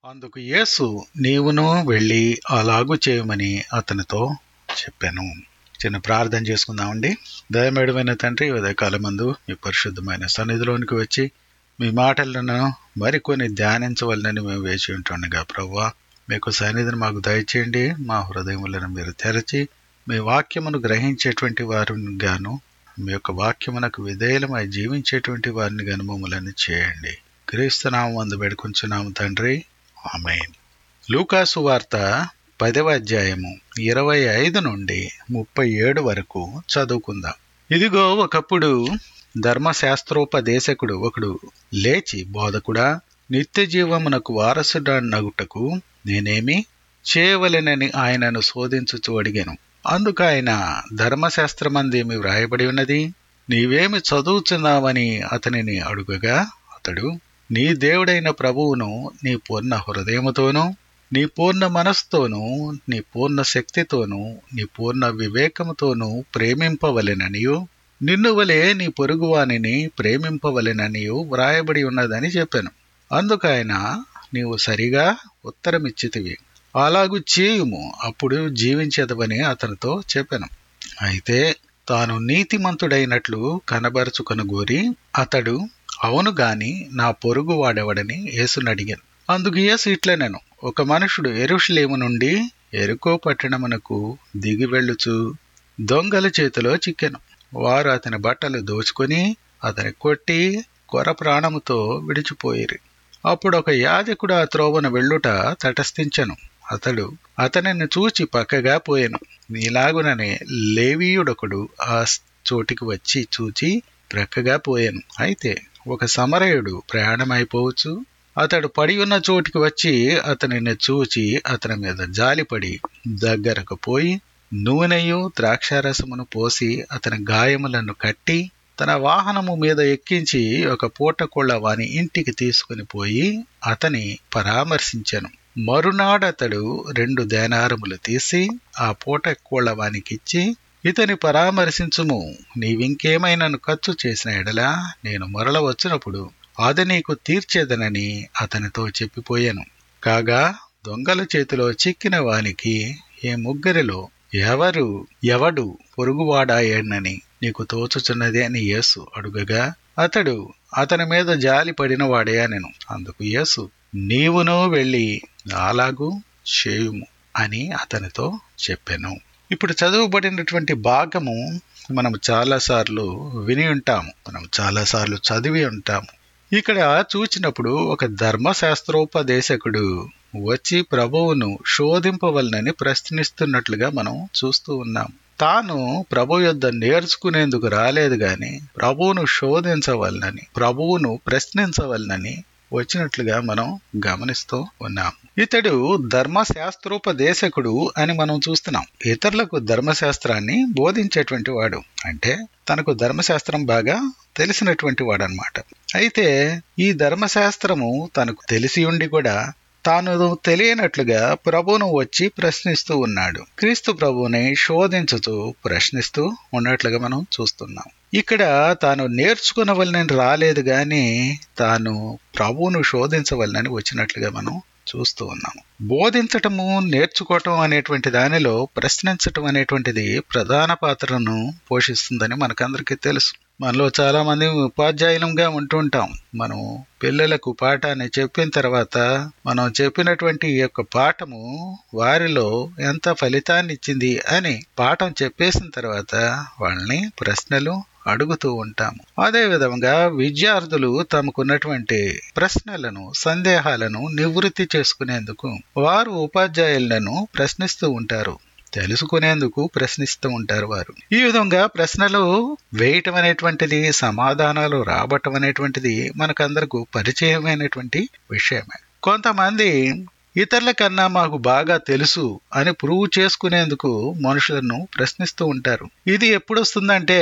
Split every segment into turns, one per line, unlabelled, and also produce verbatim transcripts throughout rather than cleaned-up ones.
అందుకు యేసు, నీవును వెళ్ళి అలాగు చేయమని అతనితో చెప్పాను. చిన్న ప్రార్థన చేసుకుందామండి. దయమేడమైన తండ్రి, ఉదయకాలమందు మీ పరిశుద్ధమైన సన్నిధిలోనికి వచ్చి మీ మాటలను మరికొని ధ్యానించవలనని మేము వేచి ఉంటుండగా ప్రభువా, మీకు సన్నిధిని మాకు దయచేయండి. మా హృదయములను మీరు తెరచి మీ వాక్యమును గ్రహించేటువంటి వారిని గాను, మీ యొక్క వాక్యమునకు విధేయులమై జీవించేటువంటి వారిని గాను మమ్మల్ని చేయండి. క్రీస్తునామం అందు వేడుకొంచున్నాము తండ్రి, ఆమేన్. లూకాసు వార్త పదవ అధ్యాయము ఇరవై ఐదు నుండి ముప్పై ఏడు వరకు చదువుకుందాం. ఇదిగో, ఒకప్పుడు ధర్మశాస్త్రోపదేశకుడు ఒకడు లేచి, బోధకుడా, నిత్య జీవమునకు వారసుడనగుటకు నేనేమి చేయవలెనని ఆయనను శోధించుచు అడిగాను. అందుకు ఆయన, ధర్మశాస్త్రమందేమి వ్రాయబడి ఉన్నది, నీవేమి చదువుచున్నావని అతనిని అడుగగా, అతడు, నీ దేవుడైన ప్రభువును నీ పూర్ణ హృదయముతోనూ, నీ పూర్ణ మనస్సుతోనూ, నీ పూర్ణ శక్తితోనూ, నీ పూర్ణ వివేకముతోనూ ప్రేమింపవలెననియు, నిన్ను వలె నీ పొరుగువానిని ప్రేమింపవలెననియు వ్రాయబడి ఉన్నదని చెప్పాను. అందుకు ఆయన, నీవు సరిగా ఉత్తరమిచ్చితివి, అలాగు చేయుము, అప్పుడు జీవించెదవని అతనితో చెప్పాను. అయితే తాను నీతిమంతుడైనట్లు కనబరుచుకొనగోరి అతడు, అవును గాని నా పొరుగు వాడెవడని యేసుని అడిగాను. అందుకు యేసు ఇట్లనెను, ఒక మనుషుడు యెరూషలేము నుండి యెరికో పట్టణమునకు దిగి వెళ్ళుచు దొంగల చేతిలో చిక్కెను. వారు అతని బట్టలు దోచుకొని అతని కొట్టి కొర ప్రాణముతో విడిచిపోయిరి. అప్పుడు ఒక యాజకుడు ఆ త్రోవను వెళ్ళుట తటస్థించెను. అతడు అతనిని చూచి పక్కగా పోయెను. నీలాగుననే లేవీయుడొకడు ఆ చోటికి వచ్చి చూచి ప్రక్కగా పోయాను. అయితే ఒక సమరయుడు ప్రయాణమైపోవచ్చు అతడు పడి ఉన్న చోటికి వచ్చి అతనిని చూచి అతని మీద జాలిపడి దగ్గరకు పోయి నూనెయు ద్రాక్షారసమును పోసి అతని గాయములను కట్టి తన వాహనము మీద ఎక్కించి ఒక పూటకోళ్ల వాని ఇంటికి తీసుకుని పోయి అతని పరామర్శించెను. మరునాడతడు రెండు దేనారములు తీసి ఆ పూటకోళ్ల వానికిచ్చి, ఇతని పరామర్శించుము, నీవింకేమైనాను ఖర్చు చేసిన ఎడలా నేను మరల వచ్చినప్పుడు అది నీకు తీర్చేదనని అతనితో చెప్పిపోయాను. కాగా దొంగల చేతిలో చిక్కిన వానికి ఈ ముగ్గురిలో ఎవరు ఎవడు పొరుగువాడాయనని నీకు తోచుచున్నది అని యేసు అడుగగా, అతడు అతని మీద జాలి పడిన వాడే అనెను. అందుకు యేసు, నీవును వెళ్ళి అలాగూ చేయుము అని అతనితో చెప్పెను. ఇప్పుడు చదువుబడినటువంటి భాగము మనం చాలాసార్లు విని ఉంటాము, మనం చాలాసార్లు చదివి ఉంటాము. ఇక్కడ చూచినప్పుడు ఒక ధర్మశాస్త్రోపదేశకుడు వచ్చి ప్రభువును శోధింపవలనని ప్రశ్నిస్తున్నట్లుగా మనం చూస్తూ ఉన్నాం. తాను ప్రభు యొద్ద నేర్చుకునేందుకు రాలేదు గాని ప్రభువును శోధించవలనని, ప్రభువును ప్రశ్నించవలనని వచ్చినట్లుగా మనం గమనిస్తూ ఉన్నాం. ఇతడు ధర్మశాస్త్రోపదేశకుడు అని మనం చూస్తున్నాం. ఇతరులకు ధర్మశాస్త్రాన్ని బోధించేటువంటి వాడు, అంటే తనకు ధర్మశాస్త్రం బాగా తెలిసినటువంటి వాడు అన్నమాట. అయితే ఈ ధర్మశాస్త్రము తనకు తెలిసి ఉండి కూడా తాను తెలియనట్లుగా ప్రభువును వచ్చి ప్రశ్నిస్తూ ఉన్నాడు. క్రీస్తు ప్రభువుని శోధించుతూ ప్రశ్నిస్తూ ఉన్నట్లుగా మనం చూస్తున్నాం. ఇక్కడ తాను నేర్చుకునవలనని రాలేదు గాని తాను ప్రభువును శోధించవలనని వచ్చినట్లుగా మనం చూస్తూ ఉన్నాము. బోధించటము, నేర్చుకోవటం అనేటువంటి దానిలో ప్రశ్నించటం అనేటువంటిది ప్రధాన పాత్రను పోషిస్తుందని మనకందరికీ తెలుసు. మనలో చాలా మంది ఉపాధ్యాయులంగా ఉంటుంటాం. మనం పిల్లలకు పాఠాన్ని చెప్పిన తర్వాత మనం చెప్పినటువంటి ఈ యొక్క పాఠము వారిలో ఎంత ఫలితాన్ని ఇచ్చింది అని పాఠం చెప్పేసిన తర్వాత వాళ్ళని ప్రశ్నలు అడుగుతూ ఉంటాము. అదే విధంగా విద్యార్థులు తమకున్నటువంటి ప్రశ్నలను, సందేహాలను నివృత్తి చేసుకునేందుకు వారు ఉపాధ్యాయులను ప్రశ్నిస్తూ ఉంటారు, తెలుసుకునేందుకు ప్రశ్నిస్తూ ఉంటారు వారు. ఈ విధంగా ప్రశ్నలు వేయటం అనేటువంటిది, సమాధానాలు రాబట్టం అనేటువంటిది మనకందరకు పరిచయమైనటువంటి విషయమే. కొంతమంది ఇతరుల కన్నా మాకు బాగా తెలుసు అని ప్రూవ్ చేసుకునేందుకు మనుషులను ప్రశ్నిస్తూ ఉంటారు. ఇది ఎప్పుడు వస్తుందంటే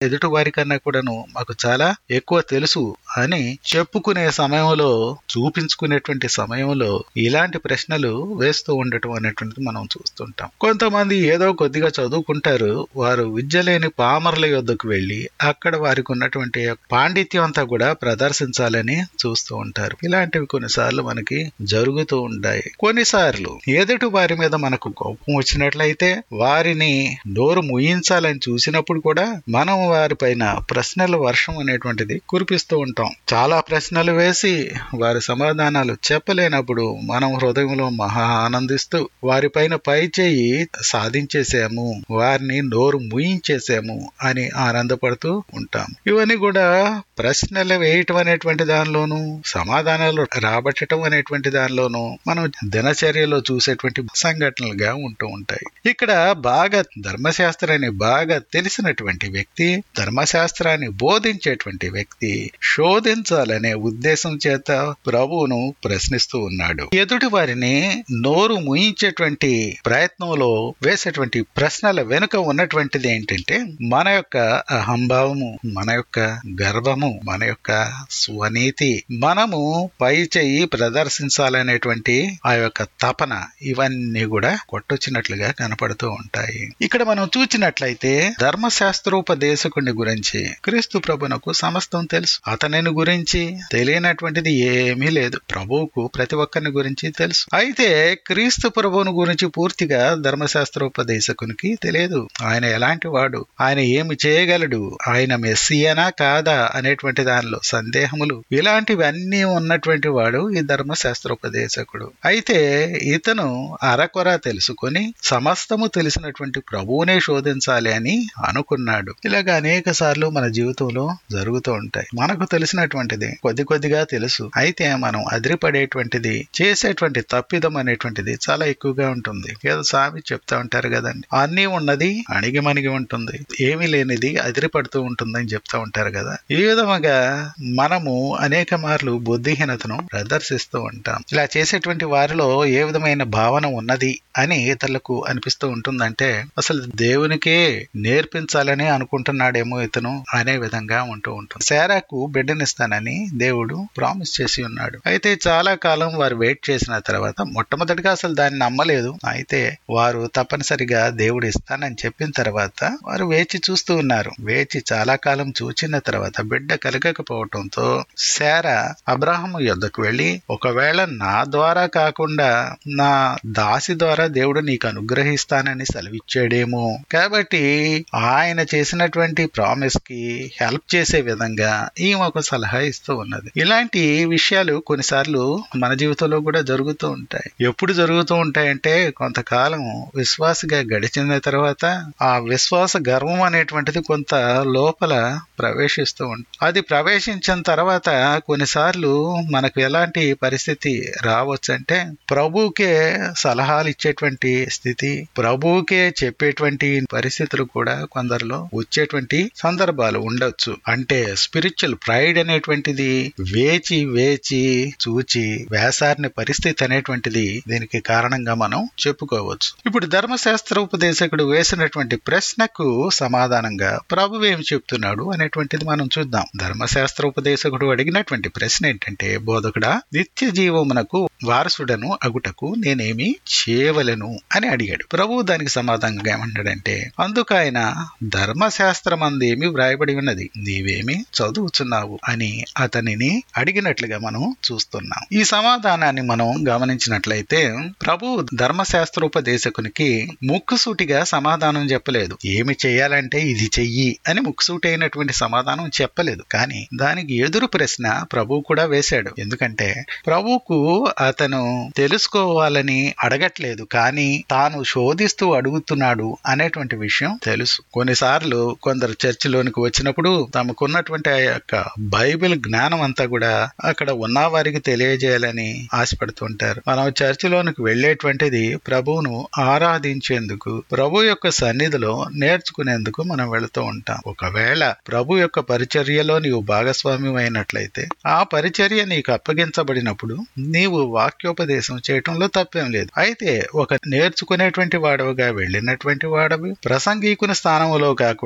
ఎదుటి వారి కన్నా కూడాను మాకు చాలా ఎక్కువ తెలుసు అని చెప్పుకునే సమయంలో, చూపించుకునేటువంటి సమయంలో ఇలాంటి ప్రశ్నలు వేస్తూ ఉండటం అనేటువంటిది మనం చూస్తుంటాం. కొంతమంది ఏదో కొద్దిగా చదువుకుంటారు, వారు విద్య లేని పామరుల యొద్దకు వెళ్లి అక్కడ వారికి ఉన్నటువంటి పాండిత్యం అంతా కూడా ప్రదర్శించాలని చూస్తూ ఉంటారు. ఇలాంటివి కొన్నిసార్లు మనకి జరుగుతూ ఉంటాయి. కొన్నిసార్లు ఎదుటి వారి మీద మనకు కోపం వచ్చినట్లయితే వారిని నోరు ముయించాలని చూసినప్పుడు కూడా మనం వారి పైన ప్రశ్నల వర్షం అనేటువంటిది కురిపిస్తూ ఉంటాం. చాలా ప్రశ్నలు వేసి వారి సమాధానాలు చెప్పలేనప్పుడు మనం హృదయంలో మహా ఆనందిస్తూ వారి పైన పై చేయి సాధించేసాము, వారిని నోరు ముయించేసాము అని ఆనందపడుతూ ఉంటాం. ఇవన్నీ కూడా ప్రశ్నలు వేయటం అనేటువంటి దానిలోనూ, సమాధానాలు రాబట్టడం అనేటువంటి దానిలోనూ మనం దినచర్యలో చూసేటువంటి సంఘటనలుగా ఉంటూ ఉంటాయి. ఇక్కడ బాగా ధర్మశాస్త్రాన్ని బాగా తెలిసినటువంటి వ్యక్తి, ధర్మశాస్త్రాన్ని బోధించేటువంటి వ్యక్తి శోధించాలనే ఉద్దేశం చేత ప్రభువును ప్రశ్నిస్తూ ఉన్నాడు. ఎదుటి వారిని నోరు ముయించేటువంటి ప్రయత్నంలో వేసేటువంటి ప్రశ్నల వెనుక ఉన్నటువంటిది ఏంటంటే మన యొక్క అహంభావము, మన యొక్క గర్వము, మన యొక్క స్వనీతి, మనము పై చెయ్యి ప్రదర్శించాలనేటువంటి ఆ యొక్క తపన, ఇవన్నీ కూడా కొట్టొచ్చినట్లుగా కనపడుతూ ఉంటాయి. ఇక్కడ మనం చూచినట్లయితే ధర్మశాస్త్రోపదేశకుని గురించి క్రీస్తు ప్రభునకు సమస్తం తెలుసు. అతనిని గురించి తెలియనటువంటిది ఏమీ లేదు. ప్రభువుకు ప్రతి ఒక్కరిని గురించి తెలుసు. అయితే క్రీస్తు ప్రభువును గురించి పూర్తిగా ధర్మశాస్త్రోపదేశకునికి తెలియదు. ఆయన ఎలాంటి వాడు, ఆయన ఏమి చేయగలడు, ఆయన మెస్సియనా కాదా అనేటువంటి దానిలో సందేహములు, ఇలాంటివన్నీ ఉన్నటువంటి వాడు ఈ ధర్మశాస్త్రోపదేశకుడు. అయితే ఇతను అరకొర తెలుసుకొని సమస్తము తెలిసినటువంటి ప్రభువునే శోధించాలి అని అనుకున్నాడు. ఇలాగ అనేక సార్లు మన జీవితంలో జరుగుతూ ఉంటాయి. మనకు తెలిసినటువంటిది కొద్ది కొద్దిగా తెలుసు, అయితే మనం అదిరిపడేటువంటిది, చేసేటువంటి తప్పిదం అనేటువంటిది చాలా ఎక్కువగా ఉంటుంది. ఏదో స్వామి చెప్తా ఉంటారు కదండి, అన్నీ ఉన్నది అణిగి మణిగి ఉంటుంది, ఏమీ లేనిది అదిరిపడుతూ ఉంటుంది అని చెప్తా ఉంటారు కదా. ఈ విధముగా మనము అనేక మార్లు బుద్ధిహీనతను ప్రదర్శిస్తూ ఉంటాం. ఇలా చేసేటువంటి వారిలో ఏ విధమైన భావన ఉన్నది అని ఇతరులకు అనిపిస్తూ ఉంటుందంటే అసలు దేవునికే నేర్పించాలని అనుకుంటున్నాడేమో ఇతను అనే విధంగా ఉంటూ ఉంటుంది. శారాకు బిడ్డనిస్తానని దేవుడు ప్రామిస్ చేసి ఉన్నాడు. అయితే చాలా కాలం వారు వెయిట్ చేసిన తర్వాత మొట్టమొదటిగా అసలు దాన్ని నమ్మలేదు. అయితే వారు తప్పనిసరిగా దేవుడు ఇస్తానని చెప్పిన తర్వాత వారు వేచి చూస్తూ ఉన్నారు. వేచి చాలా కాలం చూచిన తర్వాత బిడ్డ కలగకపోవటంతో శారా అబ్రాహాము యొద్దకు వెళ్లి, ఒకవేళ నా ద్వారా కాకుండా నా దాసి ద్వారా దేవుడు నీకు అనుగ్రహిస్తానని సెలవిచ్చాడేమో, కాబట్టి ఆయన చేసినటువంటి ప్రామిస్ కి హెల్ప్ చేసే విధంగా ఈమె ఒక సలహా ఇస్తూ ఉన్నది. ఇలాంటి విషయాలు కొన్నిసార్లు మన జీవితంలో కూడా జరుగుతూ ఉంటాయి. ఎప్పుడు జరుగుతూ ఉంటాయంటే కొంతకాలం విశ్వాసగా గడిచిన తర్వాత ఆ విశ్వాస గర్వం అనేటువంటిది కొంత లోపల ప్రవేశిస్తూ ఉంటుంది. అది ప్రవేశించిన తర్వాత కొన్నిసార్లు మనకు ఎలాంటి పరిస్థితి రావచ్చు అంటే ప్రభువుకే సలహాలు ఇచ్చేటువంటి స్థితి, ప్రభువుకే చెప్పేటువంటి పరిస్థితులు కూడా కొందరిలో వచ్చేటువంటి సందర్భాలు ఉండొచ్చు. అంటే స్పిరిచువల్ ప్రైడ్ అనేటువంటిది వేచి వేచి చూచి వేసారిన పరిస్థితి అనేటువంటిది దీనికి కారణంగా మనం చెప్పుకోవచ్చు. ఇప్పుడు ధర్మశాస్త్ర ఉపదేశకుడు వేసినటువంటి ప్రశ్నకు సమాధానంగా ప్రభు ఏమి చెప్తున్నాడు అనేటువంటిది మనం చూద్దాం. ధర్మశాస్త్ర ఉపదేశకుడు అడిగినటువంటి ప్రశ్న ఏంటంటే, బోధకుడా, నిత్య జీవమునకు వారసుడను అగుటకు నేనేమి చేయవలెను అని అడిగాడు. ప్రభు దానికి సమాధానంగా ఏమంటాడంటే, అందుకు ఆయన ధర్మశాస్త్రమందేమి వ్రాయబడి ఉన్నది, నీవేమి చదువుతున్నావు అని అతనిని అడిగినట్లుగా మనం చూస్తున్నాం. ఈ సమాధానాన్ని మనం గమనించినట్లయితే ప్రభు ధర్మశాస్త్రోపదేశకునికి ముక్కుసూటిగా సమాధానం చెప్పలేదు. ఏమి చేయాలంటే ఇది చెయ్యి అని ముక్కుసూటి అయినటువంటి సమాధానం చెప్పలేదు. కానీ దానికి ఎదురు ప్రశ్న ప్రభు కూడా వేశాడు. ఎందుకంటే ప్రభువుకు అతను తెలుసుకోవాలని అడగట్లేదు, కానీ తాను శోధిస్తూ అడుగుతున్నాడు అనేటువంటి విషయం తెలుసు. కొన్నిసార్లు కొందరు చర్చిలోనికి వచ్చినప్పుడు తమకున్నటువంటి ఆ యొక్క బైబిల్ జ్ఞానం అంతా కూడా అక్కడ ఉన్న వారికి తెలియజేయాలని ఆశపడుతుంటారు. మనం చర్చిలోనికి వెళ్లేటువంటిది ప్రభువును ఆరాధించేందుకు, ప్రభు యొక్క సన్నిధిలో నేర్చుకునేందుకు మనం వెళుతూ ఉంటాం. ఒకవేళ ప్రభు యొక్క పరిచర్యలో నీవు భాగస్వామ్యం అయినట్లయితే ఆ పరిచర్య నీకు అప్పగించబడినప్పుడు నీవు వాక్యోపదేశం చేయటంలో తప్పేం లేదు. అయితే ఒక నేర్చుకునేటువంటి వాడవుగా వెళ్ళినటువంటి వాడవి ప్రసంగీకుని స్థానంలో కాకుండా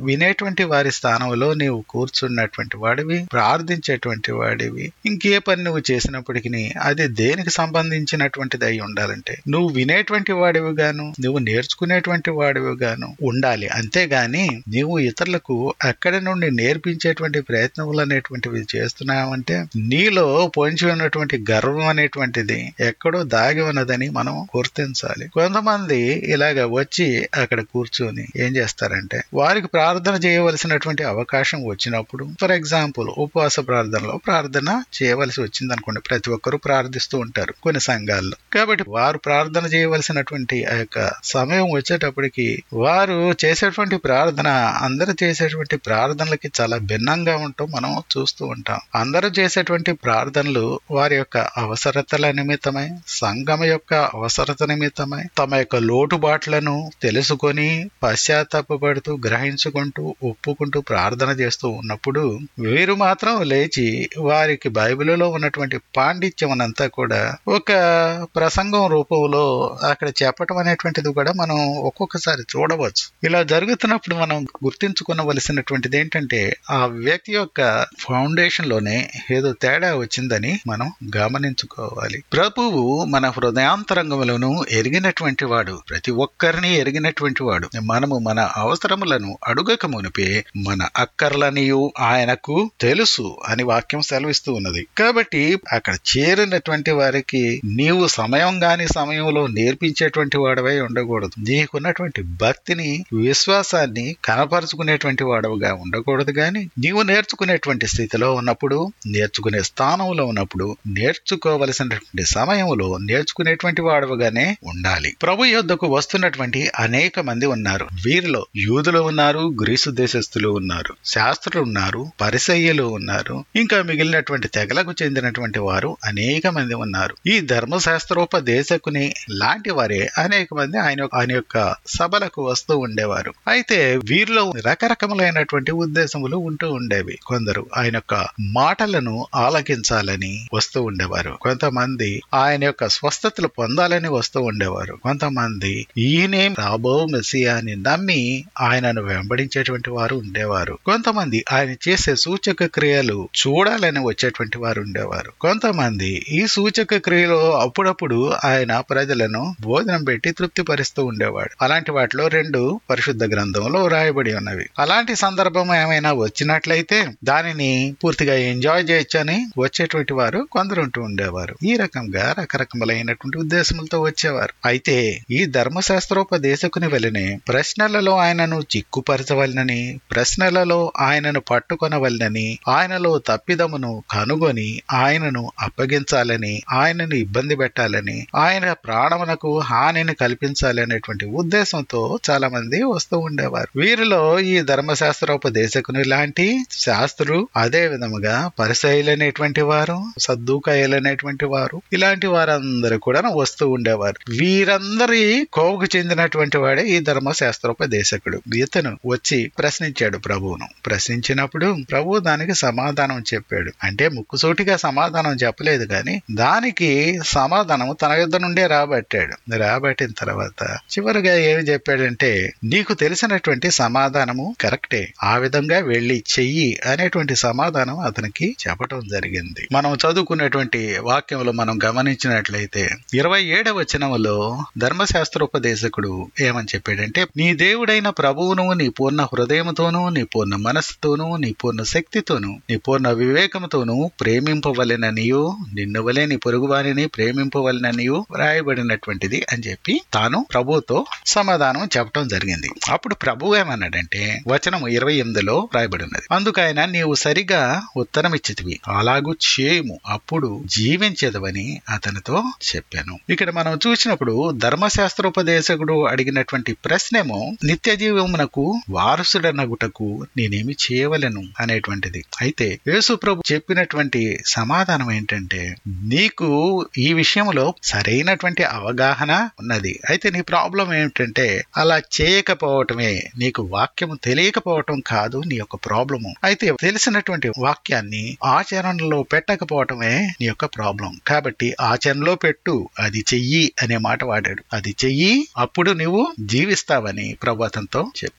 వినేటువంటి వారి స్థానంలో నీవు కూర్చున్నటువంటి వాడివి, ప్రార్థించేటువంటి వాడివి. ఇంకే పని నువ్వు చేసినప్పటికీ అది దేనికి సంబంధించినటువంటిది అయి ఉండాలంటే నువ్వు వినేటువంటి వాడివి గాను, నువ్వు నేర్చుకునేటువంటి వాడివి గాను ఉండాలి. అంతేగాని నీవు ఇతరులకు అక్కడి నుండి నేర్పించేటువంటి ప్రయత్నములు అనేటువంటివి చేస్తున్నావంటే నీలో పొంచి ఉన్నటువంటి గర్వం అనేటువంటిది ఎక్కడో దాగి ఉన్నదని మనం గుర్తించాలి. కొంతమంది ఇలాగ వచ్చి అక్కడ కూర్చొని ఏం చేస్తారంటే వారికి ప్రార్థన చేయవలసినటువంటి అవకాశం వచ్చినప్పుడు, ఫర్ ఎగ్జాంపుల్ ఉపవాస ప్రార్థనలో ప్రార్థన చేయవలసి వచ్చింది అనుకోండి, ప్రతి ఒక్కరూ ప్రార్థిస్తూ ఉంటారు కొన్ని సంఘాల్లో. కాబట్టి వారు ప్రార్థన చేయవలసినటువంటి ఆ యొక్క సమయం వచ్చేటప్పటికి వారు చేసేటువంటి ప్రార్థన అందరూ చేసేటువంటి ప్రార్థనలకి చాలా భిన్నంగా ఉంటాం మనం చూస్తూ ఉంటాం. అందరూ చేసేటువంటి ప్రార్థనలు వారి యొక్క అవసరతల నిమిత్తమై, సంఘం యొక్క అవసరత నిమిత్తమై తమ యొక్క లోటుబాట్లను తెలుసుకొని పశ్చాత్తాపడుతూ గ్రహించుకుంటూ ఒప్పుకుంటూ ప్రార్థన చేస్తూ ఉన్నప్పుడు వీరు మాత్రం లేచి వారికి బైబిల్లో ఉన్నటువంటి పాండిత్యం అంతా కూడా ఒక ప్రసంగం రూపంలో అక్కడ చెప్పటం అనేటువంటిది కూడా మనం ఒక్కొక్కసారి చూడవచ్చు. ఇలా జరుగుతున్నప్పుడు మనం గుర్తించుకోవలసినటువంటిది ఏంటంటే ఆ వ్యక్తి యొక్క ఫౌండేషన్ లోనే ఏదో తేడా వచ్చిందని మనం గమనించుకోవాలి. ప్రభువు మన హృదయాంతరంగములను ఎరిగినటువంటి వాడు, ప్రతి ఒక్కరిని ఎరిగినటువంటి వాడు. మనము మన అవసరములను అడుగక మునిపే మన అక్కర్లనియు ఆయనకు తెలుసు అని వాక్యం సెలవిస్తూ ఉన్నది. కాబట్టి అక్కడ చేరినటువంటి వారికి నీవు సమయం గాని సమయంలో నేర్పించేటువంటి వాడవై ఉండకూడదు. నీకున్నటువంటి భక్తిని, విశ్వాసాన్ని కనపరుచుకునేటువంటి వాడవుగా ఉండకూడదు. గాని నీవు నేర్చుకునేటువంటి స్థితిలో ఉన్నప్పుడు, నేర్చుకునే స్థానంలో ఉన్నప్పుడు, నేర్చుకోవలసినటువంటి సమయంలో నేర్చుకునేటువంటి వాడవుగానే ఉండాలి. ప్రభు యొద్దకు వస్తున్నటువంటి అనేక మంది ఉన్నారు. వీరిలో యూదులు ఉన్నారు, గ్రీసు దేశస్థులు ఉన్నారు, శాస్త్రులు ఉన్నారు, పరిసయ్యులు ఉన్నారు, ఇంకా మిగిలినటువంటి తెగలకు చెందినటువంటి వారు అనేక మంది ఉన్నారు. ఈ ధర్మశాస్త్రోపదేశకుని లాంటి వారే అనేక మంది ఆయన ఆయన యొక్క సభలకు వస్తూ ఉండేవారు. అయితే వీరిలో రకరకములైనటువంటి ఉద్దేశములు ఉంటూ ఉండేవి. కొందరు ఆయన యొక్క మాటలను ఆలకించాలని వస్తూ ఉండేవారు, కొంతమంది ఆయన యొక్క స్వస్థతలు పొందాలని వస్తూ ఉండేవారు, కొంతమంది ఈయనే రాబో మెస్సియా అని నమ్మి ఆయనను వెంబడించేటువంటి వారు ఉండేవారు, కొంతమంది ఆయన చేసే సూచక క్రియలు చూడాలని వచ్చేటువంటి వారు ఉండేవారు, కొంతమంది ఈ సూచక క్రియలో అప్పుడప్పుడు ఆయన ప్రజలను భోజనం పెట్టి తృప్తిపరుస్తూ ఉండేవాడు. అలాంటి వాటిలో రెండు పరిశుద్ధ గ్రంథంలో రాయబడి ఉన్నవి. అలాంటి సందర్భం ఏమైనా వచ్చినట్లయితే దానిని పూర్తిగా ఎంజాయ్ చేయొచ్చని వచ్చేటువంటి వారు కొందరు ఉంటూ ఉండేవారు. ఈ రకంగా రకరకములైనటువంటి ఉద్దేశములతో వచ్చేవారు. అయితే ఈ ధర్మశాస్త్రోపదేశకుని వలనే ప్రశ్నలలో ఆయనను చిక్కుపరచవలనని, ప్రశ్నలలో ఆయనను పట్టుకొనవలనని, ఆయనలో తప్పిదమును కనుగొని ఆయనను అప్పగించాలని, ఆయనను ఇబ్బంది పెట్టాలని, ఆయన ప్రాణమునకు హానిని కల్పించాలి అనేటువంటి ఉద్దేశంతో చాలా మంది వస్తూ ఉండేవారు. వీరిలో ఈ ధర్మశాస్త్రోపదేశకుని లాంటి శాస్త్రులు, అదే విధముగా పరిసయ్యులనేటువంటి వారు, సద్దూకాయులనేటువంటి వారు, ఇలాంటి వారందరూ కూడా వస్తూ ఉండేవారు. వీరందరి కోవకు చెందినటువంటి వాడే ఈ ధర్మశాస్త్రోపదేశకుడు. ఇతను వచ్చి ప్రశ్నించాడు ప్రభువును. ప్రశ్నించినప్పుడు ప్రభు దానికి సమాధానం చెప్పాడు. అంటే ముక్కుసూటిగా సమాధానం చెప్పలేదు, కానీ దానికి సమాధానం తన యుద్ధ నుండే రాబట్టాడు. రాబట్టిన తర్వాత చివరిగా ఏమి చెప్పాడంటే, నీకు తెలిసినటువంటి సమాధానము కరెక్టే, ఆ విధంగా వెళ్లి చెయ్యి అనేటువంటి సమాధానం అతనికి చెప్పటం జరిగింది. మనం చదువుకున్నటువంటి వాక్యంలో మనం గమనించినట్లయితే ఇరవై ఏడవ వచనములో ధర్మశాస్త్రోపదేశకుడు ఏమని చెప్పాడంటే, నీ దేవుడైన ప్రభువును నీ పూర్ణ హృదయముతోనూ, నీ పూర్ణ మనస్సుతోనూ, నీ పూర్ణ శక్తితోనూ, నీ పూర్ణ వివేకముతోనూ ప్రేమింపవలెననియో, నిన్ను వలె నీ పొరుగువారిని ప్రేమింపవలెననియో వ్రాయబడినటువంటిది అని చెప్పి తాను ప్రభువుతో సమాధానం చెప్పడం జరిగింది. అప్పుడు ప్రభు ఏమన్నాడంటే, వచనం ఇరవై ఎనిమిదిలో వ్రాయబడి ఉన్నది, అందుకైన నీవు సరిగా ఉత్తరం ఇచ్చితివి, అలాగూ చేయము, అప్పుడు జీవించేదవని అతనితో చెప్పాను. ఇక్కడ మనం చూసినప్పుడు ధర్మశాస్త్రోపదేశకుడు అడిగినటువంటి ప్రశ్నేమో నిత్య జీవమునకు వారసుడనగుటకు నేనేమి చేయవలెను అనేటువంటిది. అయితే యేసు ప్రభు చెప్పినటువంటి సమాధానం ఏంటంటే, నీకు ఈ విషయంలో సరైనటువంటి అవగాహన ఉన్నది, అయితే నీ ప్రాబ్లం ఏమిటంటే అలా చేయకపోవటమే, నీకు వాక్యము తెలియకపోవటం కాదు నీ యొక్క ప్రాబ్లము. అయితే తెలిసినటువంటి వాక్యాన్ని ఆచరణలో పెట్టకపోవటమే నీ యొక్క ప్రాబ్లం. కాబట్టి ఆచరణలో పెట్టు, అది చెయ్యి అనే మాట వాడాడు. అది చెయ్యి, అప్పుడు నువ్వు జీవిస్తావని ప్రభు అతనితో చెప్పాడు.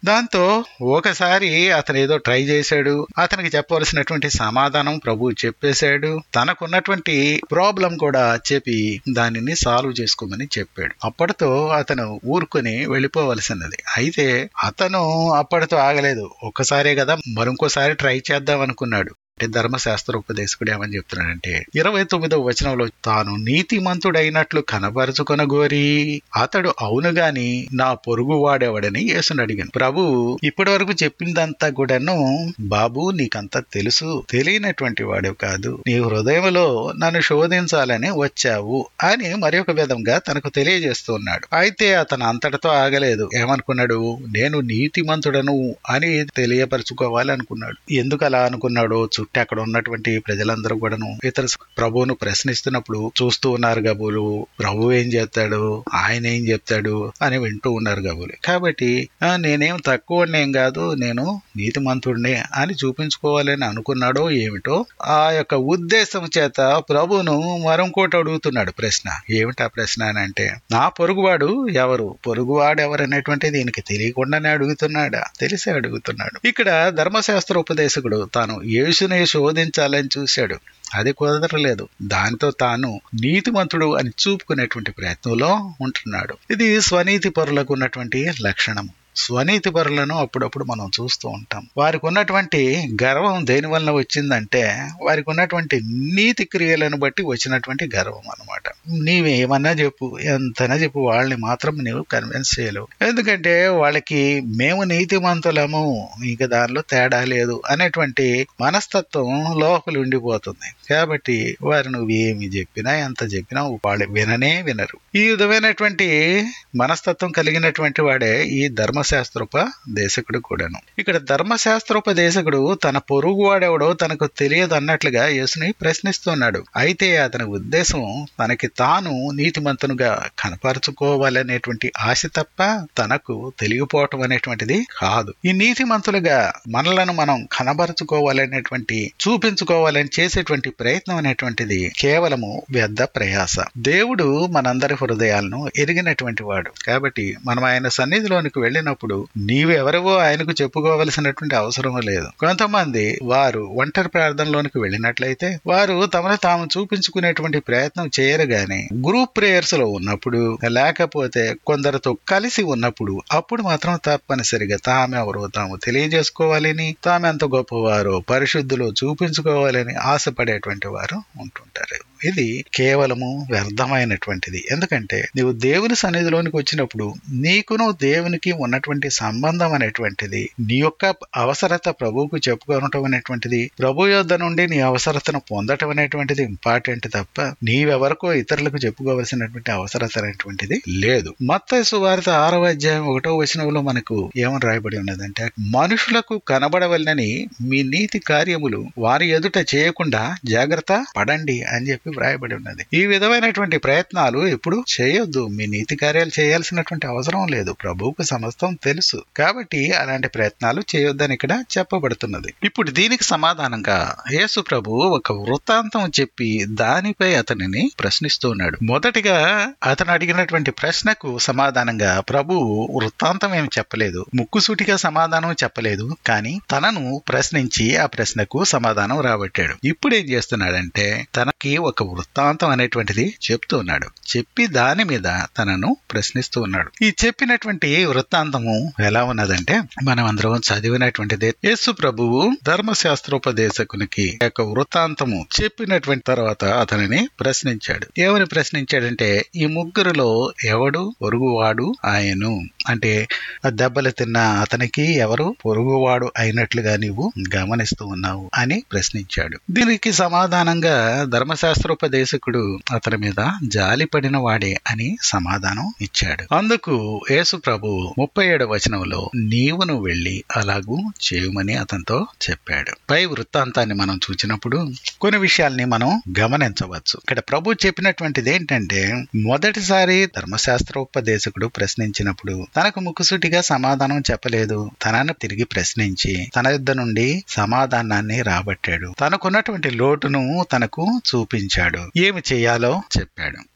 దాంతో ఒకసారి అతను ఏదో ట్రై చేశాడు, అతనికి చెప్పవలసినటువంటి సమాధానం ప్రభు చెప్పేశాడు, తనకున్నటువంటి ప్రాబ్లం కూడా చెప్పి దానిని సాల్వ్ చేసుకోమని చెప్పాడు. అప్పటితో అతను ఊరుకొని వెళ్ళిపోవలసినది. అయితే అతను అప్పటితో ఆగలేదు. ఒక్కసారే కదా, మరింకోసారి ట్రై చేద్దాం అనుకున్నాడు. అంటే ధర్మశాస్త్ర ఉపదేశకుడు ఏమని చెప్తున్నాడంటే ఇరవై తొమ్మిదవ వచనంలో, తాను నీతిమంతుడైనట్లు కనపరుచుకొనగోరి అతడు అవును గాని నా పొరుగు వాడెవడని యేసుని అడిగాను. ప్రభు ఇప్పటి వరకు చెప్పిందంతా కూడాను, బాబు నీకంతా తెలుసు, తెలియనటువంటి వాడేవు కాదు, నీ హృదయంలో నన్ను శోధించాలని వచ్చావు అని మరి ఒక విధంగా తనకు తెలియజేస్తున్నాడు. అయితే అతను అంతటితో ఆగలేదు. ఏమనుకున్నాడు? నేను నీతిమంతుడను అని తెలియపరచుకోవాలి అనుకున్నాడు. ఎందుకు అలా అనుకున్నాడో చుట్టూ అక్కడ ఉన్నటువంటి ప్రజలందరూ కూడాను ఇతర ప్రభువును ప్రశ్నిస్తున్నప్పుడు చూస్తూ ఉన్నారు గబులు. ప్రభు ఏం చెప్తాడు, ఆయన ఏం చెప్తాడు అని వింటూ ఉన్నారు గబులు. కాబట్టి నేనేం తక్కువనేం కాదు, నేను నీతిమంతుడిని అని చూపించుకోవాలని అనుకున్నాడో ఏమిటో, ఆ యొక్క ఉద్దేశం చేత ప్రభువును మరొకటి అడుగుతున్నాడు ప్రశ్న. ఏమిటి ఆ ప్రశ్న అని అంటే, నా పొరుగువాడు ఎవరు, పొరుగువాడు ఎవరు అనేటువంటిది దీనికి తెలియకుండానే అడుగుతున్నాడా? తెలిసే అడుగుతున్నాడు. ఇక్కడ ధర్మశాస్త్ర ఉపదేశకుడు తాను యేసుని శోధించాలని చూశాడు, అది కుదరలేదు. దానితో తాను నీతిమంతుడు అని చూపుకునేటువంటి ప్రయత్నంలో ఉంటున్నాడు. ఇది స్వనీతి పరులకు ఉన్నటువంటి లక్షణం. స్వనీతి పరులను అప్పుడప్పుడు మనం చూస్తూ ఉంటాం. వారికి ఉన్నటువంటి గర్వం దేని వలన వచ్చిందంటే, వారికి ఉన్నటువంటి నీతి క్రియలను బట్టి వచ్చినటువంటి గర్వం అన్నమాట. నీవేమన్నా చెప్పు, ఎంతైనా చెప్పు, వాళ్ళని మాత్రం నీవు కన్విన్స్ చేయలేవు. ఎందుకంటే వాళ్ళకి మేము నీతిమంతులము, ఇక దానిలో తేడా లేదు అనేటువంటి మనస్తత్వం లోపల ఉండిపోతుంది. కాబట్టి వారు నువ్వు ఏమి చెప్పినా ఎంత చెప్పినా వాళ్ళు విననే వినరు. ఈ విధమైనటువంటి మనస్తత్వం కలిగినటువంటి వాడే ఈ ధర్మ ధర్మశాస్త్రోపదేశకుడు కూడాను. ఇక్కడ ధర్మశాస్త్రోపదేశకుడు తన పొరుగు వాడెవడో తనకు తెలియదు అన్నట్లుగా యేసుని ప్రశ్నిస్తున్నాడు. అయితే అతని ఉద్దేశం తనకి తాను నీతిమంతునుగా కనపరుచుకోవాలనేటువంటి ఆశ తప్ప తనకు తెలియపోవటం అనేటువంటిది కాదు. ఈ నీతిమంతులుగా మనలను మనం కనబరుచుకోవాలనేటువంటి చూపించుకోవాలని చేసేటువంటి ప్రయత్నం అనేటువంటిది కేవలము వ్యర్థ ప్రయాస. దేవుడు మనందరి హృదయాలను ఎరిగినటువంటి వాడు. కాబట్టి మనం ఆయన సన్నిధిలోనికి వెళ్ళినప్పుడు నీవెవరివో ఆయనకు చెప్పుకోవలసినటువంటి అవసరం లేదు. కొంతమంది వారు ఒంటరి ప్రార్థనలోనికి వెళ్ళినట్లయితే వారు తమను తాము చూపించుకునేటువంటి ప్రయత్నం చేయరు. గాని గ్రూప్ ప్రేయర్స్ లో ఉన్నప్పుడు, లేకపోతే కొందరితో కలిసి ఉన్నప్పుడు, అప్పుడు మాత్రం తప్పనిసరిగా తామెవరో తాము తెలియజేసుకోవాలని, తామెంత గొప్పవారో పరిశుద్ధులు చూపించుకోవాలని ఆశపడేటువంటి వారు ఉంటుంటారు. ఇది కేవలము వ్యర్థమైనటువంటిది. ఎందుకంటే నీవు దేవుని సన్నిధిలోనికి వచ్చినప్పుడు నీకును దేవునికి ఉన్నటువంటి సంబంధం అనేటువంటిది, నీ యొక్క అవసరత ప్రభువుకు చెప్పుకోవటం అనేటువంటిది, ప్రభు యొద్ద నుండి నీ అవసరతను పొందటం అనేటువంటిది ఇంపార్టెంట్ తప్ప నీవెవరికో ఇతరులకు చెప్పుకోవలసినటువంటి అవసరత అనేటువంటిది లేదు. మత్తయి సువార్త ఆరవ అధ్యాయం ఒకటో వచనంలో మనకు ఏమని రాయబడి ఉన్నదంటే, మనుషులకు కనబడవలనని మీ నీతి కార్యములు వారి ఎదుట చేయకుండా జాగ్రత్త పడండి అని చెప్పి వ్రాయబడి ఉన్నది. ఈ విధమైనటువంటి ప్రయత్నాలు ఎప్పుడు చేయొద్దు. మీ నీతి కార్యాలు చేయాల్సినటువంటి అవసరం లేదు. ప్రభువుకు సమస్తం తెలుసు. కాబట్టి అలాంటి ప్రయత్నాలు చేయొద్దని ఇక్కడ చెప్పబడుతున్నది. ఇప్పుడు దీనికి సమాధానంగా యేసు ప్రభు ఒక వృత్తాంతం చెప్పి దానిపై అతనిని ప్రశ్నిస్తూ ఉన్నాడు. మొదటిగా అతను అడిగినటువంటి ప్రశ్నకు సమాధానంగా ప్రభు వృత్తాంతం ఏమి చెప్పలేదు, ముక్కుసూటిగా సమాధానం చెప్పలేదు. కానీ తనను ప్రశ్నించి ఆ ప్రశ్నకు సమాధానం రాబట్టాడు. ఇప్పుడు ఏం చేస్తున్నాడంటే తనకి ఒక వృత్తాంతం అనేటువంటిది చెప్తూ ఉన్నాడు. చెప్పి దాని మీద తనను ప్రశ్నిస్తూ ఉన్నాడు. ఈ చెప్పినటువంటి వృత్తాంతము ఎలా ఉన్నదంటే, మనం అందరం చదివినటువంటిది. యేసు ప్రభువు ధర్మశాస్త్రోపదేశకునికి యొక్క వృత్తాంతము చెప్పినటువంటి తర్వాత అతనిని ప్రశ్నించాడు. ఏమని ప్రశ్నించాడంటే, ఈ ముగ్గురులో ఎవడు పొరుగువాడు ఆయను అంటే దెబ్బలు తిన్న అతనికి ఎవరు పొరుగువాడు అయినట్లుగా నీవు గమనిస్తూ ఉన్నావు అని ప్రశ్నించాడు. దీనికి సమాధానంగా ధర్మశాస్త్రోపదేశకుడు అతని మీద జాలి పడిన వాడే అని సమాధానం ఇచ్చాడు. అందుకు యేసు ప్రభు ముప్పై ఏడవ వచనంలో నీవును వెళ్లి అలాగూ చేయమని అతనితో చెప్పాడు. పై వృత్తాంతాన్ని మనం చూసినప్పుడు కొన్ని విషయాల్ని మనం గమనించవచ్చు. ఇక్కడ ప్రభు చెప్పినటువంటిది ఏంటంటే, మొదటిసారి ధర్మశాస్త్రోపదేశకుడు ప్రశ్నించినప్పుడు తనకు ముక్కుసూటిగా సమాధానం చెప్పలేదు. తనను తిరిగి ప్రశ్నించి తన యుద్ధ నుండి సమాధానాన్ని రాబట్టాడు. తనకున్నటువంటి లోటును తనకు చూపించాడు. ఏమి చేయాలో చెప్పాడు.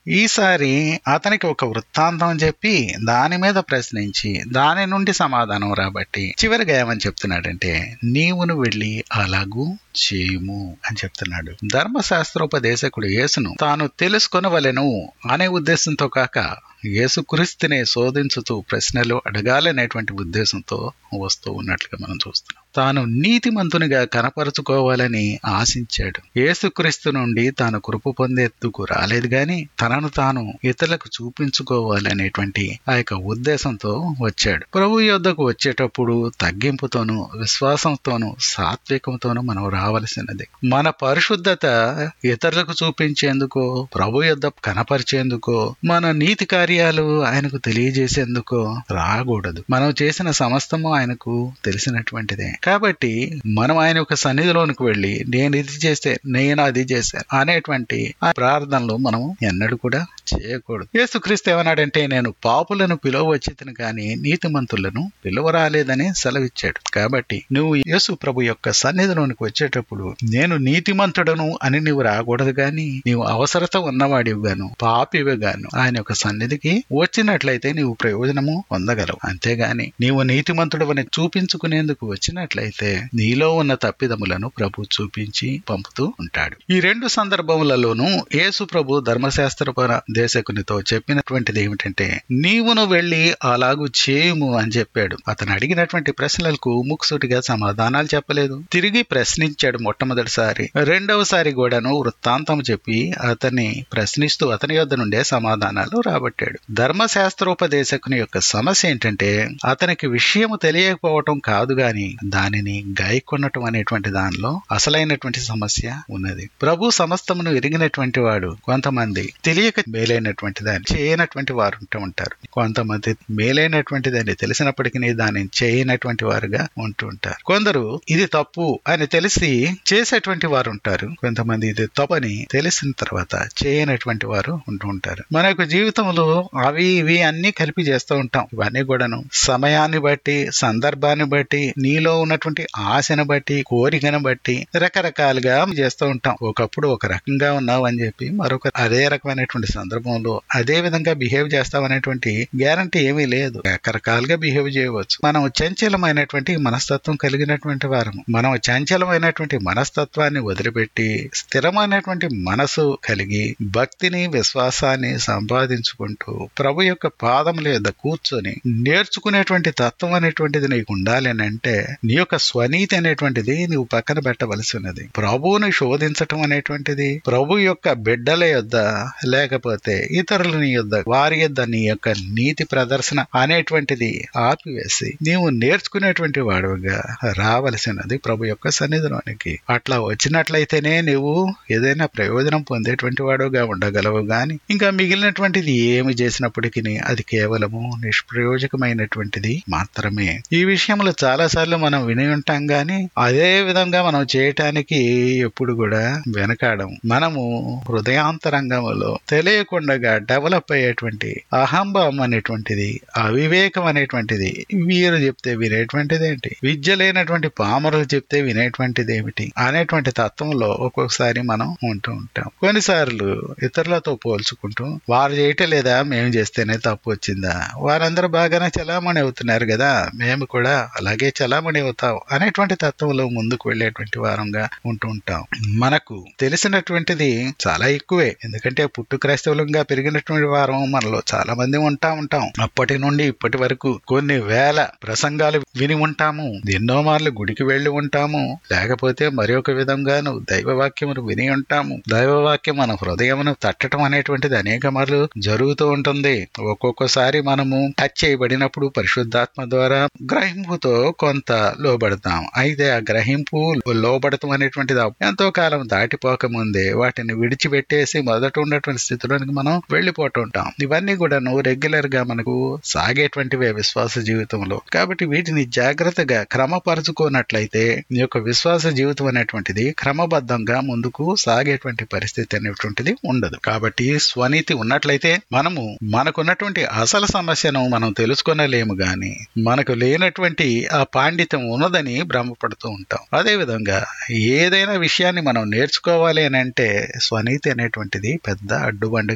ఈసారి అతనికి ఒక వృత్తాంతం చెప్పి దాని మీద ప్రశ్నించి దాని నుండి సమాధానం రాబట్టి చివరిగా ఏమని చెప్తున్నాడంటే, నీవును వెళ్ళి అలాగూ చేయుము అని చెప్తున్నాడు. ధర్మశాస్త్రోపదేశకుడు యేసును తాను తెలుసుకొనవలెను అనే ఉద్దేశంతో కాక యేసుక్రీస్తునే శోధించుతూ ప్రశ్నలు అడగాలనేటువంటి ఉద్దేశంతో వస్తూ ఉన్నట్లుగా మనం చూస్తున్నాం. తాను నీతిమంతునిగా కనపరుచుకోవాలని ఆశించాడు. యేసుక్రీస్తు నుండి తాను కృప పొందేందుకు రాలేదు గాని తనను తాను ఇతరులకు చూపించుకోవాలనేటువంటి ఆ యొక్క ఉద్దేశంతో వచ్చాడు. ప్రభు యొద్దకు వచ్చేటప్పుడు తగ్గింపుతోనూ విశ్వాసంతోనూ సాత్వికంతోనూ మనం రావలసినది. మన పరిశుద్ధత ఇతరులకు చూపించేందుకో, ప్రభు యొద్ద కనపరిచేందుకో, మన నీతి కార్యాలు ఆయనకు తెలియజేసేందుకో రాకూడదు. మనం చేసిన సమస్తము ఆయనకు తెలిసినటువంటిదే. కాబట్టి మనం ఆయన యొక్క సన్నిధిలోనికి వెళ్ళి నేను ఇది చేస్తే నేను అది చేశాను అనేటువంటి ఆ ప్రార్థనలు మనం ఎన్నడూ కూడా చేయకూడదు. యేసుక్రీస్తు ఏమన్నాడంటే, నేను పాపులను పిలువవచ్చితిని కానీ నీతిమంతులను పిలువరాలేదని సెలవిచ్చాడు. కాబట్టి నువ్వు యేసు ప్రభు యొక్క సన్నిధిలోనికి వచ్చేటప్పుడు నేను నీతిమంతుడను అని నువ్వు రాకూడదు గాని నీవు అవసరత ఉన్నవాడివి గాను పాపివి గాను ఆయన యొక్క సన్నిధికి వచ్చినట్లయితే నీవు ప్రయోజనము పొందగలవు. అంతేగాని నీవు నీతిమంతుడవని చూపించుకునేందుకు వచ్చినట్లయితే నీలో ఉన్న తప్పిదములను ప్రభు చూపించి పంపుతూ ఉంటాడు. ఈ రెండు సందర్భములలోనూ యేసు ప్రభు ధర్మశాస్త్రోపదేశకునితో చెప్పినటువంటిది ఏమిటంటే, నీవును వెళ్లి అలాగూ చేయుము అని చెప్పాడు. అతను అడిగినటువంటి ప్రశ్నలకు ముక్కుసూటిగా సమాధానాలు చెప్పలేదు. తిరిగి ప్రశ్నించాడు మొట్టమొదటిసారి. రెండవసారి కూడాను వృత్తాంతం చెప్పి అతన్ని ప్రశ్నిస్తూ అతని యొద్ద నుండే సమాధానాలు రాబట్టాడు. ధర్మశాస్త్రోపదేశకుని యొక్క సమస్య ఏంటంటే, అతనికి విషయము తెలియకపోవటం కాదు గాని దానిని గాయకొనటం అనేటువంటి దానిలో అసలైనటువంటి సమస్య ఉన్నది. ప్రభు సమస్తమును ఎరిగినటువంటి వాడు. కొంతమంది తెలియక మేలైనటువంటి దాన్ని చేయనటువంటి వారు ఉంటూ ఉంటారు. కొంతమంది మేలైనటువంటి దాన్ని తెలిసినప్పటికీ దాన్ని చేయనటువంటి వారుగా ఉంటూ ఉంటారు. కొందరు ఇది తప్పు అని తెలిసి చేసేటువంటి వారు ఉంటారు. కొంతమంది ఇది తప్పని తెలిసిన తర్వాత చేయనటువంటి వారు ఉంటూ ఉంటారు. మన యొక్క జీవితంలో అవి ఇవి అన్ని కలిపి చేస్తూ ఉంటాం. ఇవన్నీ కూడాను సమయాన్ని బట్టి, సందర్భాన్ని బట్టి, నీలో ఉన్నటువంటి ఆశను బట్టి, కోరికను బట్టి రకరకాలుగా చేస్తూ ఉంటాం. ఒకప్పుడు ఒక రకంగా ఉన్నావు అని చెప్పి మరొక అదే రకమైనటువంటి సందర్భంలో అదే విధంగా బిహేవ్ చేస్తామనేటువంటి గ్యారంటీ ఏమీ లేదు. రకరకాలుగా బిహేవ్ చేయవచ్చు. మనం చంచలమైనటువంటి మనస్తత్వం కలిగినటువంటి వారము. మనం చంచలమైనటువంటి మనస్తత్వాన్ని వదిలిపెట్టి స్థిరమైనటువంటి మనసు కలిగి భక్తిని, విశ్వాసాన్ని సంపాదించుకుంటూ ప్రభు యొక్క పాదముల యొద్ద కూర్చొని నేర్చుకునేటువంటి తత్వం అనేటువంటిది నీకు ఉండాలి అని అంటే నీ యొక్క స్వనీతి అనేటువంటిది నువ్వు పక్కన పెట్టవలసి ఉన్నది. ప్రభువుని శోధించటం అనేటువంటిది ప్రభు యొక్క బిడ్డల యొద్ద లేకపోతే ఇతరుల యొద్ద వారి యొద్ద నీ యొక్క నీతి ప్రదర్శన అనేటువంటిది ఆపివేసి నీవు నేర్చుకునేటువంటి వాడుగా రావలసినది ప్రభు యొక్క సన్నిధిలోనికి. అట్లా వచ్చినట్లయితేనే నువ్వు ఏదైనా ప్రయోజనం పొందేటువంటి వాడుగా ఉండగలవు గాని ఇంకా మిగిలినటువంటిది ఏమి చేసినప్పటికీ అది కేవలము నిష్ప్రయోజకమైనటువంటిది మాత్రమే. ఈ విషయంలో చాలా సార్లు మనం విని ఉంటాం గాని అదే విధంగా మనం చేయటానికి ఎప్పుడు కూడా వెనకాడం. మనము హృదయాంతరంగంలో తెలియకుండా డెవలప్ అయ్యేటువంటి అహంభావం అనేటువంటిది, అవివేకం అనేటువంటిది వీరు చెప్తే వినేటువంటిది ఏంటి, విద్య లేనటువంటి పామరులు చెప్తే వినేటువంటిది ఏమిటి అనేటువంటి తత్వంలో ఒక్కొక్కసారి మనం ఉంటూ ఉంటాం. కొన్నిసార్లు ఇతరులతో పోల్చుకుంటూ వారు చేయటం లేదా మేము చేస్తేనే తప్పు వచ్చిందా, వారందరూ బాగానే చలామణి అవుతున్నారు కదా మేము కూడా అలాగే చలామణి అవుతాం అనేటువంటి తత్వంలో ముందుకు వెళ్ళేటువంటి వారంగా ఉంటూ ఉంటాం. మనకు తెలిసినటువంటిది చాలా ఎక్కువే. ఎందుకంటే పుట్టు క్రైస్తవులంగా పెరిగినటువంటి వారం మనలో చాలా మంది ఉంటా ఉంటాం. అప్పటి నుండి ఇప్పటి వరకు కొన్ని వేల ప్రసంగాలు విని ఉంటాము, ఎన్నో మార్లు గుడికి వెళ్లి ఉంటాము, లేకపోతే మరి ఒక విధంగాను దైవవాక్యమును విని ఉంటాము. దైవవాక్యం మన హృదయమును తట్టడం అనేటువంటిది అనేక మార్లు జరుగుతూ ఉంటుంది. ఒక్కొక్కసారి మనము టచ్ చేయబడినప్పుడు పరిశుద్ధాత్మ ద్వారా గ్రహింపుతో కొంత లోబడతాం. అయితే ఆ గ్రహింపు లోబడటం అనేటువంటిది ఎంతో కాలం దాటిపోక ముందే వాటిని విడిచిపెట్టేసి మొదట ఉన్నటువంటి స్థితిలోనికి మనం వెళ్ళిపోతూ ఉంటాం. ఇవన్నీ కూడాను రెగ్యులర్ గా మనకు సాగేటువంటివే విశ్వాస జీవితంలో. కాబట్టి వీటిని జాగ్రత్తగా క్రమపరుచుకోనట్లయితే నీ యొక్క విశ్వాస జీవితం అనేటువంటిది క్రమబద్ధంగా ముందుకు సాగేటువంటి పరిస్థితి అనేటువంటిది ఉండదు. కాబట్టి స్వనీతి ఉన్నట్లయితే మనము మనకున్నటువంటి అసలు సమస్యను మనం తెలుసుకొనలేము గాని మనకు లేనటువంటి ఆ పాండిత్యం ఉన్నదని భ్రమపడుతూ ఉంటాం. అదే విధంగా ఏదైనా విషయాన్ని మనం నేర్చుకోవాలి అని అంటే స్వనీతి అనేటువంటిది పెద్ద అడ్డుబండగా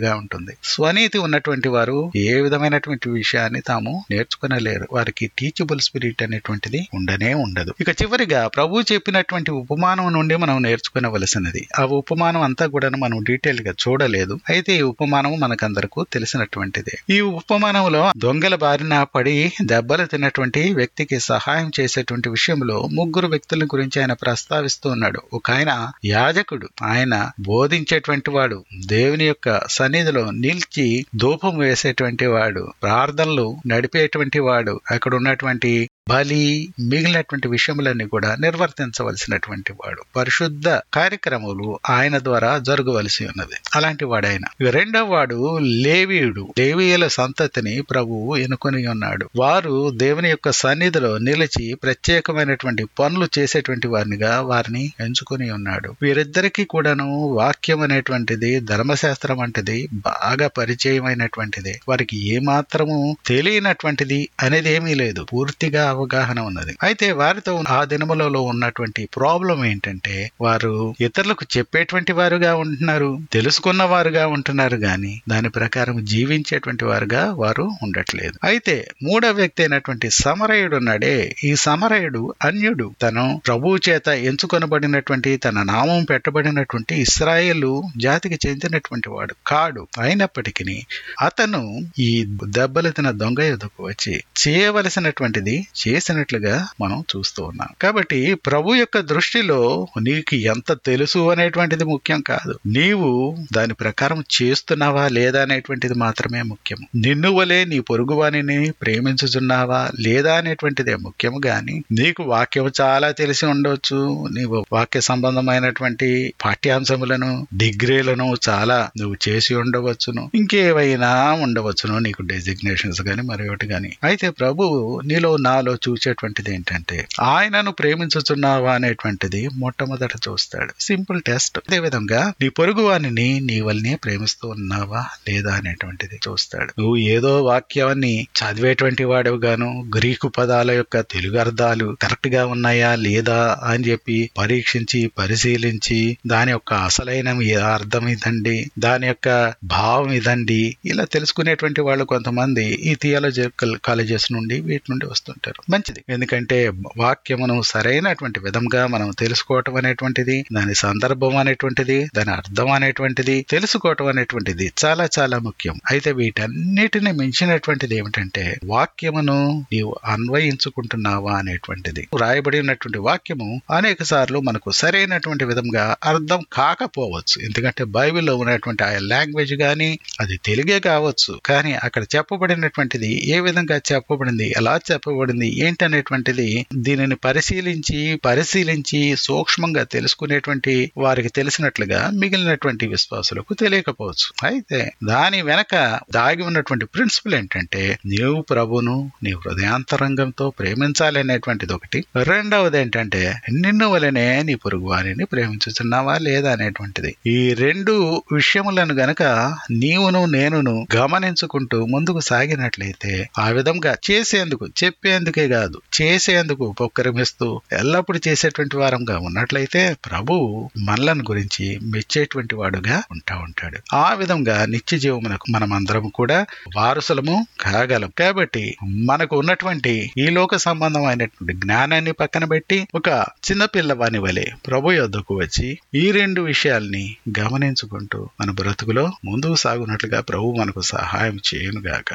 వారుగా ఉంటుంది. స్వనీతి ఉన్నటువంటి వారు ఏ విధమైనటువంటి విషయాన్ని తాము నేర్చుకునలేరు. వారికి టీచబుల్ స్పిరిట్ అనేటువంటిది ఉండనే ఉండదు. ఇక చివరిగా ప్రభు చెప్పినటువంటి ఉపమానం నుండి మనం నేర్చుకునవలసినది. ఆ ఉపమానం అంతా కూడా మనం డీటెయిల్ గా చూడలేదు. అయితే ఈ ఉపమానం మనకందరకు తెలిసినటువంటిదే. ఈ ఉపమానంలో దొంగల బారిన పడి దెబ్బలు తిన్నటువంటి వ్యక్తికి సహాయం చేసేటువంటి విషయంలో ముగ్గురు వ్యక్తుల గురించి ఆయన ప్రస్తావిస్తూ ఉన్నాడు. ఒక ఆయన యాజకుడు, ఆయన బోధించేటువంటి వాడు, దేవుని యొక్క సన్నిధిలో నిలిచి ధూపం వేసేటువంటి వాడు, ప్రార్థనలు నడిపేటువంటి వాడు, అక్కడ ఉన్నటువంటి బలి మిగిలినటువంటి విషయములన్నీ కూడా నిర్వర్తించవలసినటువంటి వాడు. పరిశుద్ధ కార్యక్రమాలు ఆయన ద్వారా జరగవలసి ఉన్నది. అలాంటి వాడాయన. రెండవ వాడు లేవీయుడు. లేవీయుల సంతతిని ప్రభువు ఎన్నుకొని ఉన్నాడు. వారు దేవుని యొక్క సన్నిధిలో నిలిచి ప్రత్యేకమైనటువంటి పనులు చేసేటువంటి వారినిగా వారిని ఎంచుకొని ఉన్నాడు. వీరిద్దరికీ కూడాను వాక్యం అనేటువంటిది, ధర్మశాస్త్రం అంటేది బాగా పరిచయమైనటువంటిది. వారికి ఏమాత్రము తెలియనటువంటిది అనేది ఏమీ లేదు. పూర్తిగా అవగాహన ఉన్నది. అయితే వారితో ఆ దినములలో ఉన్నటువంటి ప్రాబ్లం ఏంటంటే వారు ఇతరులకు చెప్పేటువంటి వారుగా ఉంటున్నారు, తెలుసుకున్న వారుగా ఉంటున్నారు, గాని దాని ప్రకారం జీవించేటువంటి వారుగా వారు ఉండట్లేదు. అయితే మూడవ వ్యక్తి అయినటువంటి సమరయుడు ఉన్నాడే, ఈ సమరయుడు అన్యుడు. తను ప్రభువు చేత ఎంచుకొనబడినటువంటి, తన నామం పెట్టబడినటువంటి ఇశ్రాయేలు జాతికి చెందినటువంటి వాడు కాడు. అయినప్పటికీ అతను ఈ దెబ్బలెత్తిన దొంగ ఎదుకు వచ్చి చేయవలసినటువంటిది చేసినట్లుగా మనం చూస్తూ ఉన్నాం. కాబట్టి ప్రభు యొక్క దృష్టిలో నీకు ఎంత తెలుసు అనేటువంటిది ముఖ్యం కాదు, నీవు దాని ప్రకారం చేస్తున్నావా లేదా అనేటువంటిది మాత్రమే ముఖ్యం. నిన్ను వలే నీ పొరుగువానిని ప్రేమించుచున్నావా లేదా అనేటువంటిదే ముఖ్యం. గాని నీకు వాక్యం చాలా తెలిసి ఉండవచ్చు, నీవు వాక్య సంబంధమైనటువంటి పాఠ్యాంశములను, డిగ్రీలను చాలా నువ్వు చేసి ఉండవచ్చును, ఇంకేవైనా ఉండవచ్చును, నీకు డెసిగ్నేషన్స్ గాని మరొకటి గాని. అయితే ప్రభువు నీలో నాలో చూసేటువంటిది ఏంటంటే ఆయనను ప్రేమించుచున్నావా అనేటువంటిది మొట్టమొదట చూస్తాడు. Simple test. అదే విధంగా నీ పొరుగు వానిని నీ వల్లనే ప్రేమిస్తూ ఉన్నావా లేదా అనేటువంటిది చూస్తాడు. నువ్వు ఏదో వాక్యాన్ని చదివేటువంటి వాడవు గాను గ్రీకు పదాల యొక్క తెలుగు అర్థాలు కరెక్ట్ గా ఉన్నాయా లేదా అని చెప్పి పరీక్షించి పరిశీలించి దాని యొక్క అసలైన అర్థం ఇదండి, దాని యొక్క భావం ఇదండి, ఇలా తెలుసుకునేటువంటి వాళ్ళు కొంతమంది ఈ థియాలజికల్ కాలేజెస్ నుండి వీటి నుండి వస్తుంటారు. మంచిది. ఎందుకంటే వాక్యమును సరైనటువంటి విధంగా మనం తెలుసుకోవటం అనేటువంటిది, దాని సందర్భం అనేటువంటిది, దాని అర్థం అనేటువంటిది తెలుసుకోవటం అనేటువంటిది చాలా చాలా ముఖ్యం. అయితే వీటన్నిటిని మించినటువంటిది ఏమిటంటే వాక్యమును నీవు అన్వయించుకుంటున్నావా అనేటువంటిది. రాయబడి ఉన్నటువంటి వాక్యము అనేక సార్లు మనకు సరైనటువంటి విధంగా అర్థం కాకపోవచ్చు. ఎందుకంటే బైబిల్లో ఉన్నటువంటి ఆ లాంగ్వేజ్ గాని అది తెలుగే కావచ్చు, కానీ అక్కడ చెప్పబడినటువంటిది ఏ విధంగా చెప్పబడింది, ఎలా చెప్పబడింది ఏంటనేటువంటిది దీనిని పరిశీలించి పరిశీలించి సూక్ష్మంగా తెలుసుకునేటువంటి వారికి తెలిసినట్లుగా మిగిలినటువంటి విశ్వాసులకు తెలియకపోవచ్చు. అయితే దాని వెనక దాగి ఉన్నటువంటి ప్రిన్సిపల్ ఏంటంటే నీవు ప్రభును నీ హృదయాంతరంగంతో ప్రేమించాలి అనేటువంటిది ఒకటి. రెండవది ఏంటంటే నిన్ను వలనే నీ పొరుగు వారిని ప్రేమించుచున్నావా లేదా అనేటువంటిది. ఈ రెండు విషయములను గనక నీవును నేనును గమనించుకుంటూ ముందుకు సాగినట్లయితే ఆ విధంగా చేసేందుకు, చెప్పేందుకే కాదు చేసేందుకు ఉపక్రమిస్తూ ఎల్లప్పుడూ చేసేటువంటి వారంగా ఉన్నట్లయితే ప్రభువు మనలను గురించి మెచ్చేటువంటి వాడుగా ఉంటా ఉంటాడు. ఆ విధంగా నిత్య జీవమునకు మనం అందరం కూడా వారసులము కాగలం. కాబట్టి మనకు ఉన్నటువంటి ఈ లోక సంబంధమైనటువంటి జ్ఞానాన్ని పక్కన పెట్టి ఒక చిన్న పిల్లవాని వలె ప్రభు యొద్దకు వచ్చి ఈ రెండు విషయాల్ని గమనించుకుంటూ మన బ్రతుకులో ముందుకు సాగునట్లుగా ప్రభు మనకు సహాయం చేయనుగాక.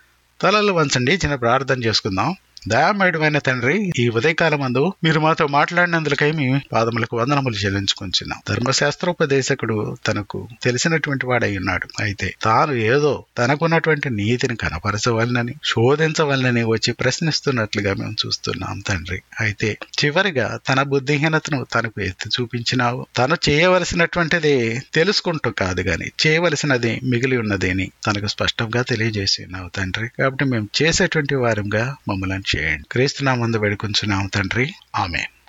తలలు వంచండి, చిన్న ప్రార్థన చేసుకుందాం. దయామయుడమైన తండ్రి, ఈ ఉదయకాలమందు మీరు మాతో మాట్లాడినందుకై మీ పాదములకు వందనములు చెల్లించుకుంటున్నాం. ధర్మశాస్త్రోపదేశకుడు తనకు తెలిసినటువంటి వాడై ఉన్నాడు. అయితే తాను ఏదో తనకున్నటువంటి నీతిని కనపరచవలనని, శోధించవలనని వచ్చి ప్రశ్నిస్తున్నట్లుగా మేము చూస్తున్నాం తండ్రి. అయితే చివరిగా తన బుద్ధిహీనతను తనకు ఎత్తి చూపించినావు. తను చేయవలసినటువంటిది తెలుసుకుంటూ కాదు గాని చేయవలసినది మిగిలి ఉన్నదేని తనకు స్పష్టంగా తెలియజేసినావు తండ్రి. కాబట్టి మేము చేసేటువంటి వారంగా మమ్మల్ని చేయండి. క్రీస్తు నామమున వేడుకొంచున్నాము తండ్రి. ఆమేన్.